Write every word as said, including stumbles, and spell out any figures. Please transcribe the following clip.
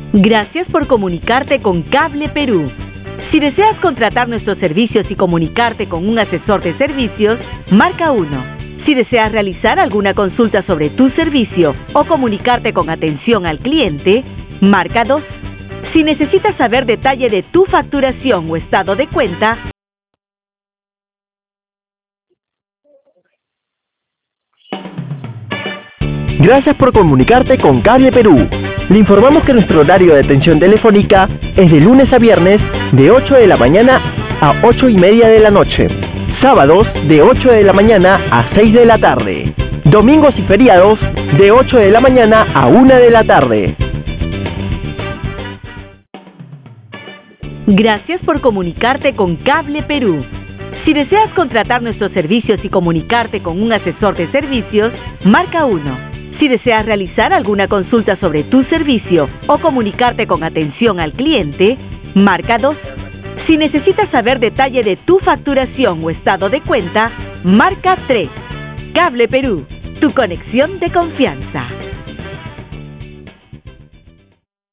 Gracias por comunicarte con Cable Perú. Si deseas contratar nuestros servicios y comunicarte con un asesor de servicios, marca uno. Si deseas realizar alguna consulta sobre tu servicio o comunicarte con atención al cliente, marca dos. Si necesitas saber detalle de tu facturación o estado de cuenta, Gracias por comunicarte con Cable Perú. Le informamos que nuestro horario de atención telefónica es de lunes a viernes de ocho de la mañana a ocho y media de la noche. Sábados de ocho de la mañana a seis de la tarde. Domingos y feriados de ocho de la mañana a una de la tarde. Gracias por comunicarte con Cable Perú. Si deseas contratar nuestros servicios y comunicarte con un asesor de servicios, marca uno. Si deseas realizar alguna consulta sobre tu servicio o comunicarte con atención al cliente, marca dos. Si necesitas saber detalle de tu facturación o estado de cuenta, marca tres. Cable Perú, tu conexión de confianza.